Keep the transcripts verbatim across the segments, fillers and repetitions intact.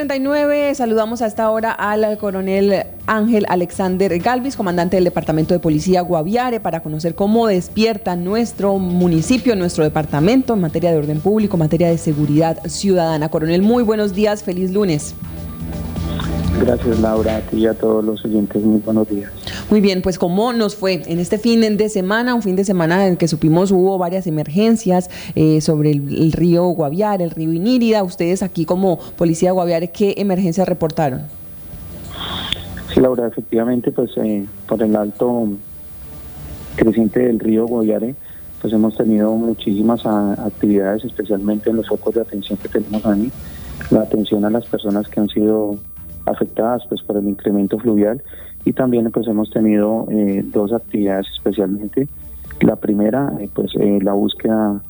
treinta y nueve, saludamos a esta hora al coronel Ángel Alexander Galvis, comandante del Departamento de Policía Guaviare, para conocer cómo despierta nuestro municipio, nuestro departamento en materia de orden público, en materia de seguridad ciudadana. Coronel, muy buenos días, feliz lunes. Gracias, Laura, a ti y a todos los oyentes, muy buenos días. Muy bien, pues ¿cómo nos fue en este fin de semana? Un fin de semana en el que supimos hubo varias emergencias eh, sobre el, el río Guaviare, el río Inírida. Ustedes aquí como Policía Guaviare, ¿qué emergencias reportaron? Sí, Laura, efectivamente, pues eh, por el alto creciente del río Guaviare, pues hemos tenido muchísimas a, actividades, especialmente en los focos de atención que tenemos ahí, la atención a las personas que han sido afectadas pues por el incremento fluvial, y también pues hemos tenido eh, dos actividades especialmente. La primera eh, pues eh, la búsqueda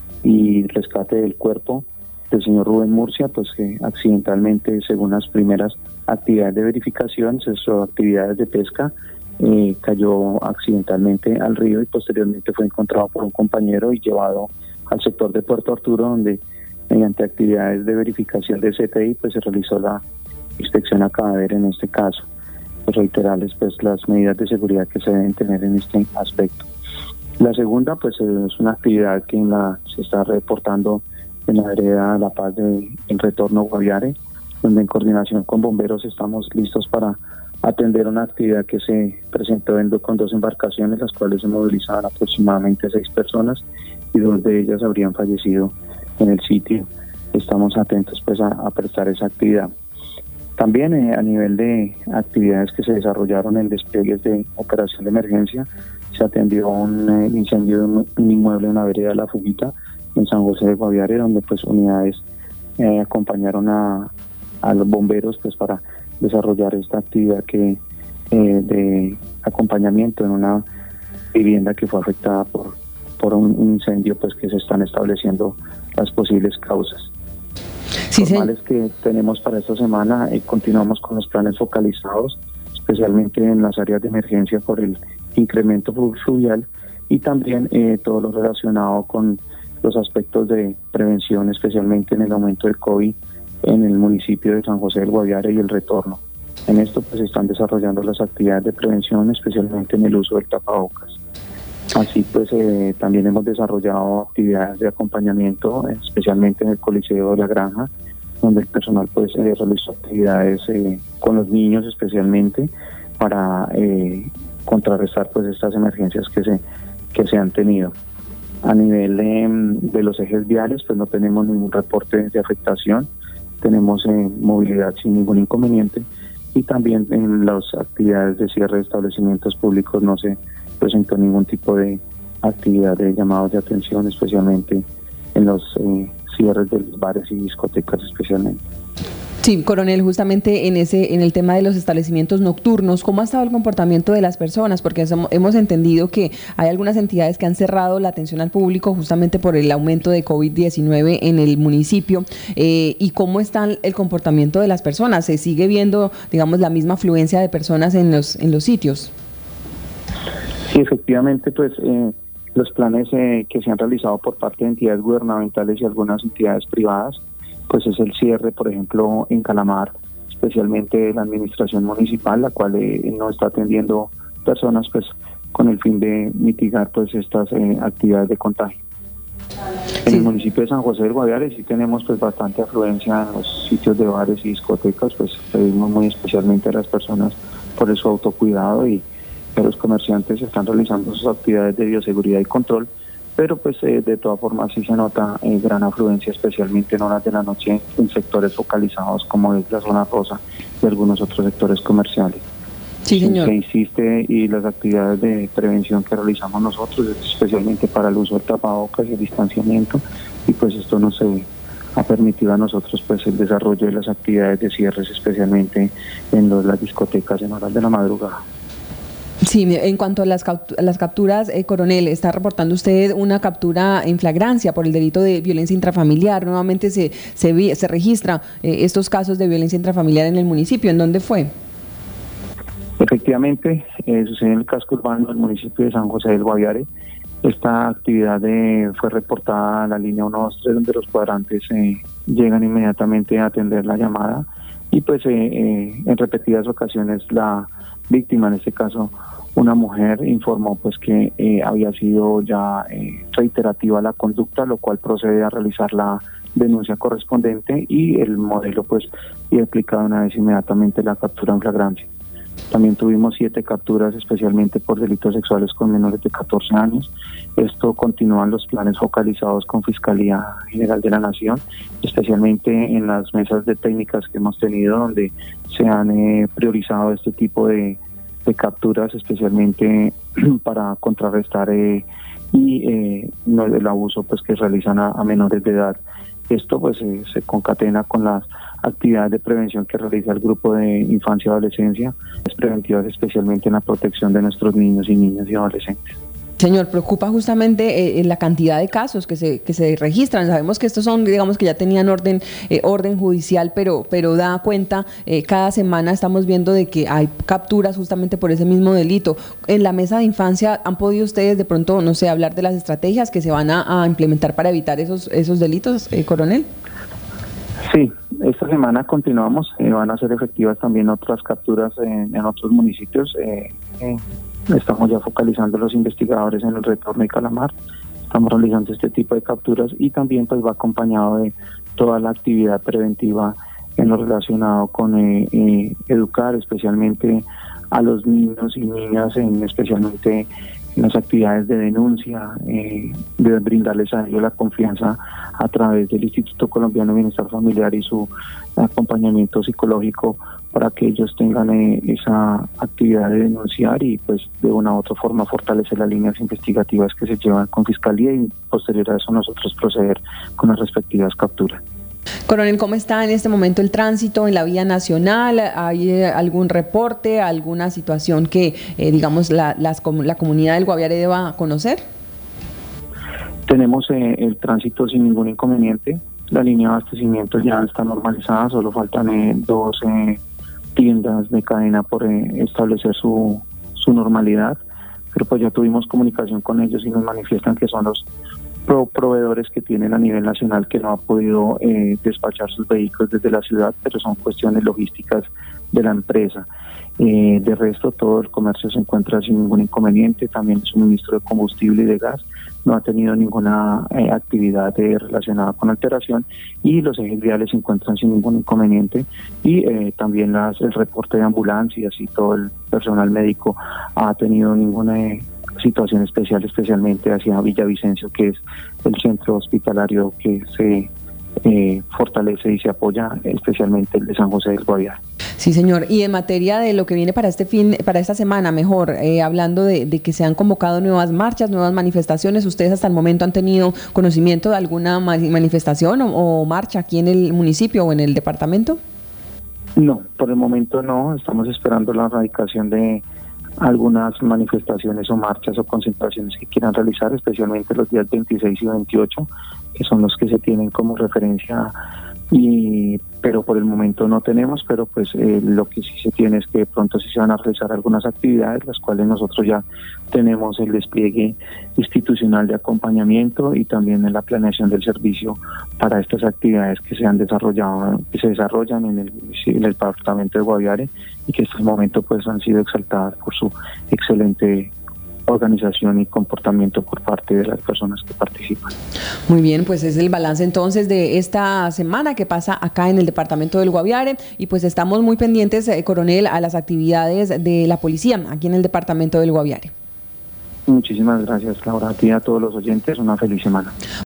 y rescate del cuerpo del señor Rubén Murcia, pues que accidentalmente, según las primeras actividades de verificación, sus actividades de pesca, eh, cayó accidentalmente al río y posteriormente fue encontrado por un compañero y llevado al sector de Puerto Arturo, donde mediante actividades de verificación de C T I pues se realizó la inspección a cadáver en este caso. Pues reiterarles pues las medidas de seguridad que se deben tener en este aspecto. La segunda pues es una actividad que en la, se está reportando en la vereda La Paz de El Retorno Guaviare, donde en coordinación con bomberos estamos listos para atender una actividad que se presentó en, con dos embarcaciones, las cuales se movilizaban aproximadamente seis personas y dos de ellas habrían fallecido en el sitio. Estamos atentos pues a, a prestar esa actividad. También eh, a nivel de actividades que se desarrollaron en despliegues de operación de emergencia, se atendió un eh, incendio de un, un inmueble en la vereda La Fuguita, en San José de Guaviare, donde pues unidades eh, acompañaron a, a los bomberos pues para desarrollar esta actividad que eh, de acompañamiento en una vivienda que fue afectada por, por un incendio, pues que se están estableciendo las posibles causas. Sí, Formales sí. que tenemos para esta semana, eh, continuamos con los planes focalizados, especialmente en las áreas de emergencia por el incremento fluvial y también eh, todo lo relacionado con los aspectos de prevención, especialmente en el aumento del COVID en el municipio de San José del Guaviare y el Retorno. En esto pues están desarrollando las actividades de prevención, especialmente en el uso del tapabocas. Así pues eh, también hemos desarrollado actividades de acompañamiento, especialmente en el Coliseo de la Granja, donde el personal pues eh, realizó actividades eh, con los niños especialmente para eh, contrarrestar pues estas emergencias que se que se han tenido. A nivel eh, de los ejes viales pues no tenemos ningún reporte de afectación, tenemos eh, movilidad sin ningún inconveniente, y también en las actividades de cierre de establecimientos públicos no se presentó ningún tipo de actividad de llamados de atención, especialmente en los eh, cierres de los bares y discotecas especialmente. Sí, coronel, justamente en ese, en el tema de los establecimientos nocturnos, ¿cómo ha estado el comportamiento de las personas? Porque hemos entendido que hay algunas entidades que han cerrado la atención al público justamente por el aumento de COVID diecinueve en el municipio. Eh, ¿Y cómo está el comportamiento de las personas? ¿Se sigue viendo, digamos, la misma afluencia de personas en los, en los sitios? Sí, efectivamente, pues eh, los planes eh, que se han realizado por parte de entidades gubernamentales y algunas entidades privadas, pues es el cierre, por ejemplo, en Calamar, especialmente la administración municipal, la cual eh, no está atendiendo personas, pues con el fin de mitigar pues estas eh, actividades de contagio. En sí. El municipio de San José del Guaviare sí tenemos pues bastante afluencia en los sitios de bares y discotecas, pues pedimos muy especialmente a las personas por su autocuidado, y que los comerciantes están realizando sus actividades de bioseguridad y control, pero pues eh, de todas formas sí se nota eh, gran afluencia, especialmente en horas de la noche en sectores focalizados como es la zona rosa y algunos otros sectores comerciales. Sí, señor. Se insiste, y las actividades de prevención que realizamos nosotros, especialmente para el uso del tapabocas y el distanciamiento, y pues esto nos eh, ha permitido a nosotros pues el desarrollo de las actividades de cierres, especialmente en los, las discotecas en horas de la madrugada. Sí, en cuanto a las, a las capturas, eh, coronel, está reportando usted una captura en flagrancia por el delito de violencia intrafamiliar. Nuevamente se se, vi, se registra eh, estos casos de violencia intrafamiliar en el municipio. ¿En dónde fue? Efectivamente, eh, sucede en el casco urbano del municipio de San José del Guaviare. Esta actividad eh, fue reportada a la línea uno dos tres, donde los cuadrantes eh, llegan inmediatamente a atender la llamada y pues eh, eh, en repetidas ocasiones la víctima, en este caso una mujer, informó pues que eh, había sido ya eh, reiterativa la conducta, lo cual procede a realizar la denuncia correspondiente y el modelo pues y aplicado una vez inmediatamente la captura en flagrancia. También tuvimos siete capturas especialmente por delitos sexuales con menores de catorce años. Esto continúan los planes focalizados con Fiscalía General de la Nación, especialmente en las mesas de técnicas que hemos tenido donde se han eh, priorizado este tipo de, de capturas, especialmente para contrarrestar eh, y eh, no, el abuso pues que realizan a, a menores de edad. Esto pues eh, se concatena con las actividades de prevención que realiza el grupo de infancia y adolescencia, es preventivas especialmente en la protección de nuestros niños y niñas y adolescentes. Señor, preocupa justamente eh, la cantidad de casos que se que se registran. Sabemos que estos son, digamos que ya tenían orden eh, orden judicial, pero pero da cuenta, eh, cada semana estamos viendo de que hay capturas justamente por ese mismo delito. En la mesa de infancia, ¿han podido ustedes de pronto, no sé, hablar de las estrategias que se van a, a implementar para evitar esos esos delitos, eh, coronel? Sí, esta semana continuamos, eh, van a ser efectivas también otras capturas en, en otros municipios. Eh, eh, estamos ya focalizando los investigadores en el retorno y Calamar, estamos realizando este tipo de capturas y también pues va acompañado de toda la actividad preventiva en lo relacionado con eh, eh, educar especialmente a los niños y niñas, en, especialmente en las actividades de denuncia, eh, de brindarles a ellos la confianza a través del Instituto Colombiano de Bienestar Familiar y su acompañamiento psicológico para que ellos tengan eh, esa actividad de denunciar y pues de una u otra forma fortalecer las líneas investigativas que se llevan con Fiscalía y posterior a eso nosotros proceder con las respectivas capturas. Coronel, ¿cómo está en este momento el tránsito en la vía nacional? ¿Hay eh, algún reporte, alguna situación que, eh, digamos, la, las, la comunidad del Guaviare deba conocer? Tenemos eh, el tránsito sin ningún inconveniente. La línea de abastecimiento ya está normalizada, solo faltan eh, dos eh, tiendas de cadena por eh, establecer su, su normalidad. Pero pues ya tuvimos comunicación con ellos y nos manifiestan que son los Pro proveedores que tienen a nivel nacional que no ha podido eh, despachar sus vehículos desde la ciudad, pero son cuestiones logísticas de la empresa. Eh, de resto, todo el comercio se encuentra sin ningún inconveniente, también el suministro de combustible y de gas no ha tenido ninguna eh, actividad eh, relacionada con alteración y los ejes viales se encuentran sin ningún inconveniente y eh, también las, el reporte de ambulancias y todo el personal médico ha tenido ninguna eh, situación especial, especialmente hacia Villavicencio, que es el centro hospitalario que se eh, fortalece y se apoya, especialmente el de San José del Guaviare. Sí, señor. Y en materia de lo que viene para este fin, para esta semana, mejor, eh, hablando de, de que se han convocado nuevas marchas, nuevas manifestaciones, ¿ustedes hasta el momento han tenido conocimiento de alguna manifestación o, o marcha aquí en el municipio o en el departamento? No, por el momento no. Estamos esperando la erradicación de algunas manifestaciones o marchas o concentraciones que quieran realizar, especialmente los días veintiséis y veintiocho, que son los que se tienen como referencia, y pero por el momento no tenemos, pero pues eh, lo que sí se tiene es que de pronto sí se van a realizar algunas actividades, las cuales nosotros ya tenemos el despliegue institucional de acompañamiento y también en la planeación del servicio para estas actividades que se han desarrollado, que se desarrollan en el, en el departamento de Guaviare y que hasta el momento pues han sido exaltadas por su excelente organización y comportamiento por parte de las personas que participan. Muy bien, pues es el balance entonces de esta semana que pasa acá en el departamento del Guaviare y pues estamos muy pendientes, eh, coronel, a las actividades de la policía aquí en el departamento del Guaviare. Muchísimas gracias, Laura, a ti y a todos los oyentes, una feliz semana.